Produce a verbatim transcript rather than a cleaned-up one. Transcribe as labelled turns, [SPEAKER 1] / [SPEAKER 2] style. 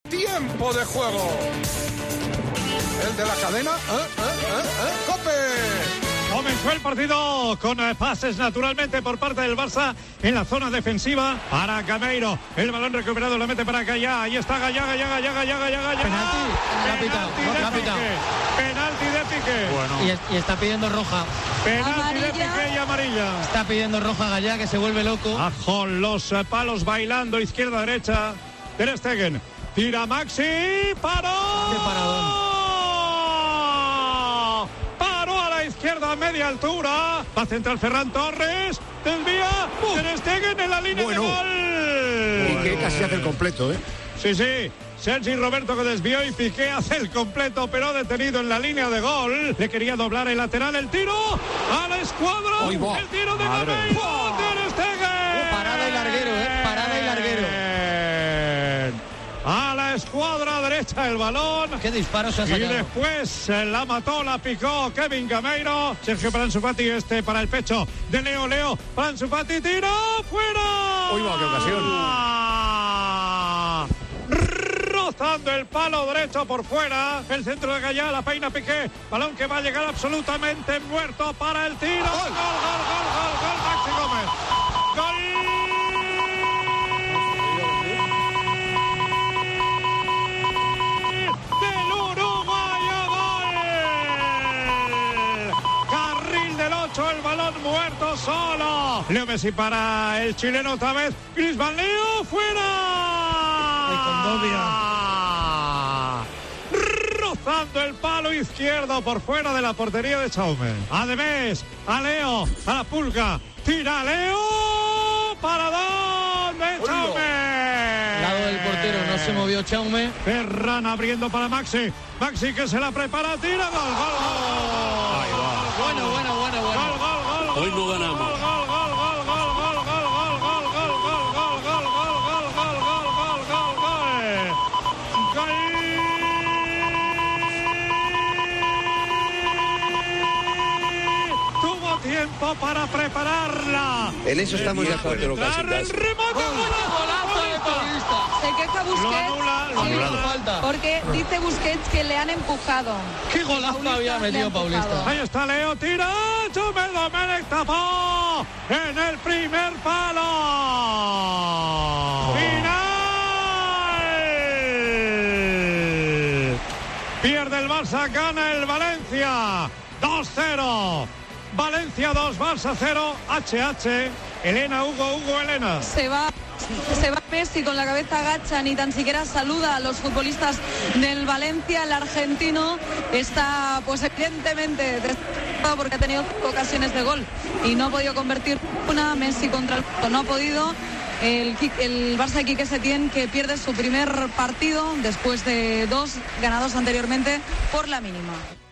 [SPEAKER 1] Tiempo de juego. El de la cadena, ¿eh? ¿Eh? ¿Eh? ¿Eh? ¡Cope!
[SPEAKER 2] Comenzó el partido con pases naturalmente por parte del Barça en la zona defensiva para Gameiro. El balón recuperado lo mete para Gallá. Ahí está Gallá, Gallá, Gallá, Gallá, Gallá, Gallá.
[SPEAKER 3] Penalti.
[SPEAKER 2] Penalti de Piqué. Penalti de Piqué.
[SPEAKER 3] Bueno. Y, y está pidiendo roja.
[SPEAKER 2] Penalti
[SPEAKER 4] amarilla.
[SPEAKER 2] de Piqué y amarilla.
[SPEAKER 3] Está pidiendo roja Gallá, que se vuelve loco.
[SPEAKER 2] Bajo los palos bailando izquierda-derecha. Ter Stegen. Tira Maxi. ¡Paró!
[SPEAKER 3] ¡Qué paradón!
[SPEAKER 2] Izquierda a media altura, va a centrar Ferran Torres, desvía, uh, Ter Stegen en la línea
[SPEAKER 1] bueno.
[SPEAKER 2] de gol.
[SPEAKER 1] Piqué bueno. Casi hace el completo, ¿eh?
[SPEAKER 2] Sí, sí. Sergi Roberto que desvió y Piqué hace el completo, pero detenido en la línea de gol. Le quería doblar el lateral, el tiro a la escuadra. El tiro de Gameiro. Ter Stegen.
[SPEAKER 3] Uh, parada y larguero, ¿eh? Parada y larguero.
[SPEAKER 2] A la escuadra derecha el balón.
[SPEAKER 3] Qué disparo se ha
[SPEAKER 2] sacado. Y después la mató, la picó Kevin Gameiro. Sergio para Ansu Fati, este para el pecho de Leo. Leo para Ansu Fati, tiro fuera.
[SPEAKER 1] Uy, va, qué
[SPEAKER 2] ocasión. Rozando el palo derecho por fuera. El centro de Gallá, la peina Piqué. Balón que va a llegar absolutamente muerto para el tiro. Gol, gol, gol, gol, gol, gol. Maxi Gómez. Gol. El balón muerto solo. Leo Messi para el chileno otra vez. Griezmann, Leo, fuera. Rozando el palo izquierdo por fuera de la portería de Chaume. Además, a Leo, a la pulga. Tira Leo. ¿Para dónde, Chaume?
[SPEAKER 3] Lado del portero, no se movió Chaume.
[SPEAKER 2] Ferran abriendo para Maxi. Maxi que se la prepara, tira, gol, gol, gol.
[SPEAKER 3] Ahí va. Bueno, bueno, bueno, bueno.
[SPEAKER 2] Gol, gol, gol.
[SPEAKER 5] Hoy no ganamos.
[SPEAKER 2] Gol, gol, gol, gol, gol, gol, gol, gol, gol, gol, gol, gol, gol, gol, gol, gol, gol, gol, gol. Tuvo tiempo para prepararla.
[SPEAKER 5] En eso estamos de acuerdo,
[SPEAKER 2] Dar el remate.
[SPEAKER 4] Se queja Busquets.
[SPEAKER 2] Lo anula, lo
[SPEAKER 4] sí,
[SPEAKER 2] anula.
[SPEAKER 3] Falta.
[SPEAKER 4] Porque dice Busquets que le han empujado.
[SPEAKER 3] Qué golazo había metido Paulista.
[SPEAKER 2] Ahí está Leo, tira. Chaume Domènech tapó en el primer palo. Final. Pierde el Barça, gana el Valencia. dos cero. Valencia dos, Barça cero. H H. Elena, Hugo, Hugo, Elena.
[SPEAKER 4] Se va. Se va Messi con la cabeza agacha, ni tan siquiera saluda a los futbolistas del Valencia. El argentino está, pues evidentemente, desesperado porque ha tenido ocasiones de gol y no ha podido convertir una. Messi contra el no ha podido. El, el Barça de Quique Setién, que pierde su primer partido después de dos ganados anteriormente por la mínima.